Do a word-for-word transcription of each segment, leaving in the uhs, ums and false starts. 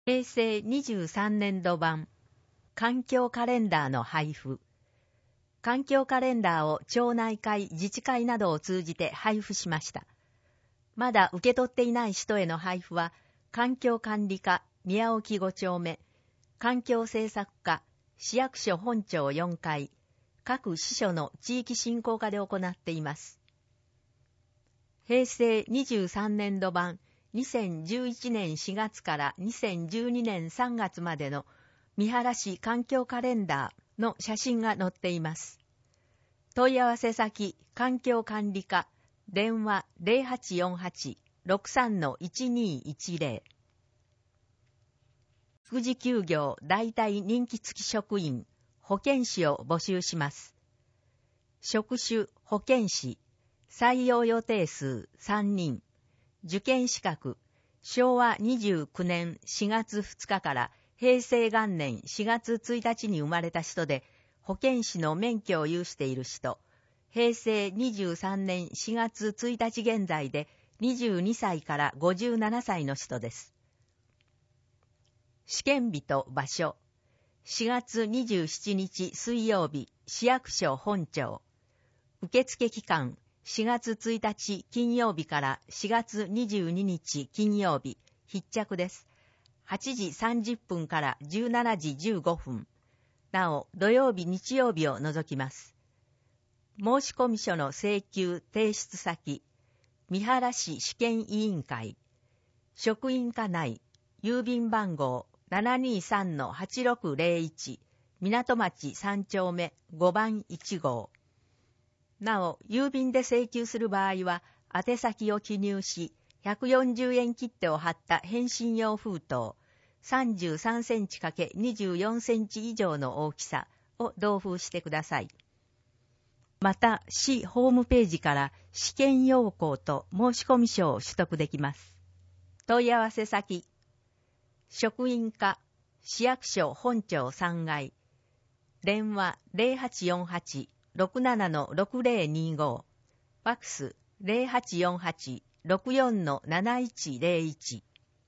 へいせいにじゅうさんねんど版環境カレンダーの配布。環境カレンダーを町内会、自治会などを通じて配布しました。まだ受け取っていない人への配布は、環境管理課宮沖ごちょうめ、環境政策課市役所本庁よんかい、各支所の地域振興課で行っています。へいせいにじゅうさんねんど版にせんじゅういちねんしがつからにせんじゅうにねんさんがつまでの三原市環境カレンダーの写真が載っています。問い合わせ先環境管理課電話 ゼロはちよんはち ろくさん いちにいちゼロ。育児休業代替任期付き職員保健師を募集します。職種保健師、採用予定数さんにん、受験資格しょうわにじゅうきゅうねんしがつふつかからへいせいがんねんしがつついたちに生まれた人で保健師の免許を有している人、へいせいにじゅうさんねんしがつついたち現在でにじゅうにさいからごじゅうななさいの人です。試験日と場所、しがつにじゅうしちにち水曜日、市役所本庁。受付期間、しがつついたち金曜日からしがつにじゅうににち金曜日、必着です。はちじさんじゅっぷんからじゅうしちじじゅうごふん。なお、土曜日日曜日を除きます。申込書の請求提出先、三原市試験委員会、職員課内、郵便番号 ななにさんのはちろくゼロいち、港町さんちょうめごばんいちごう。なお、郵便で請求する場合は、宛先を記入し、ひゃくよんじゅうえん切手を貼った返信用封筒、さんじゅうさんセンチかけるにじゅうよんセンチ以上の大きさを同封してください。また、市ホームページから試験要項と申込書を取得できます。問い合わせ先、職員課、市役所本庁さんがい、電話 ゼロはちよんはち ろくななのろくゼロにご、ファックス ゼロはちよんはち ろくよんのなないちゼロいち。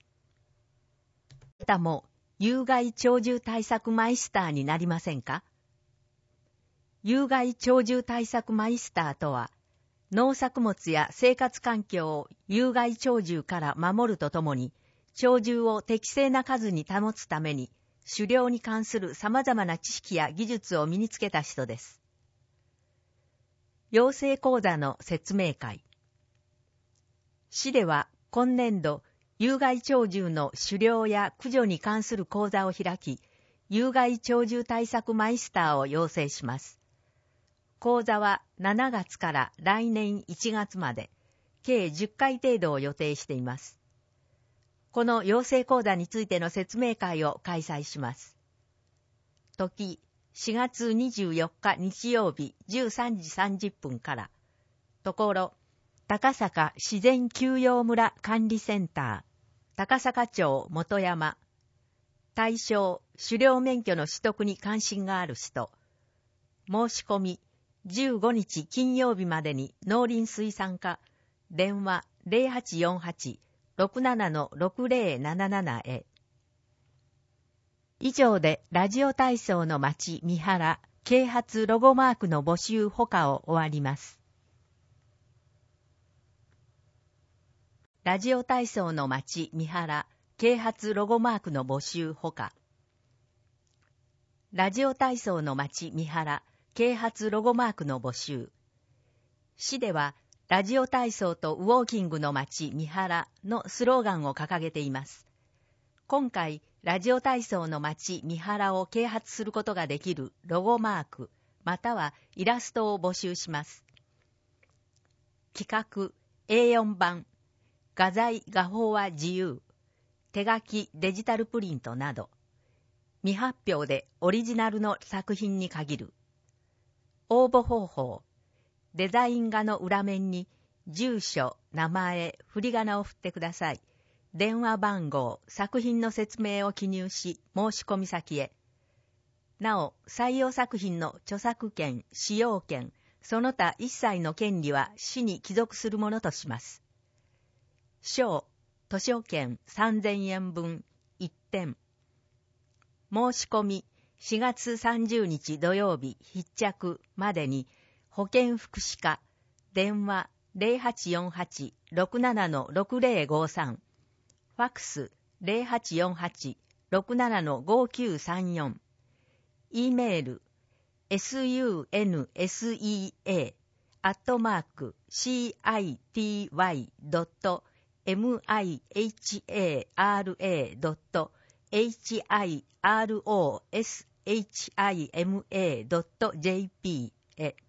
またも有害鳥獣対策マイスターになりませんか？有害鳥獣対策マイスターとは、農作物や生活環境を有害鳥獣から守るとともに、鳥獣を適正な数に保つために、狩猟に関する様々な知識や技術を身につけた人です。養成講座の説明会。市では今年度、有害鳥獣の狩猟や駆除に関する講座を開き、有害鳥獣対策マイスターを養成します。講座はしちがつから来年いちがつまで、計じゅっかい程度を予定しています。この養成講座についての説明会を開催します。時、しがつにじゅうよっか日曜日じゅうさんじさんじゅっぷんから。ところ、高坂自然休養村管理センター、高坂町元山。対象、狩猟免許の取得に関心がある人。申し込み、じゅうごにち金曜日までに農林水産課、電話 ゼロはちよんはち ろくななのろくゼロなななな へ。以上でラジオ体操の町三原啓発ロゴマークの募集ほかを終わります。ラジオ体操の町三原啓発ロゴマークの募集ほか。ラジオ体操の町三原啓発ロゴマークの募集。市ではラジオ体操とウォーキングの町三原のスローガンを掲げています。今回、ラジオ体操の町三原を啓発することができるロゴマーク、またはイラストを募集します。企画、エーよん 版、画材・画法は自由、手書き・デジタルプリントなど、未発表でオリジナルの作品に限る。応募方法、デザイン画の裏面に住所、名前、振り仮名を振ってください。電話番号、作品の説明を記入し、申し込み先へ。なお、採用作品の著作権、使用権、その他一切の権利は市に帰属するものとします。賞、図書券さんぜんえんぶん、一点。申し込みしがつさんじゅうにち土曜日必着までに保健福祉課電話 ゼロはちよんはち ろくなな ろくゼロごさん ファックス ゼロはちよんはち ろくなな ごきゅうさんよん E メール エスユーエヌエスイーエー アットマーク シーアイティーワイ ドット エムアイエイチエーアールエー ドット エイチアイアールオーエスエイチアイエムエー ドット ジェーピー へ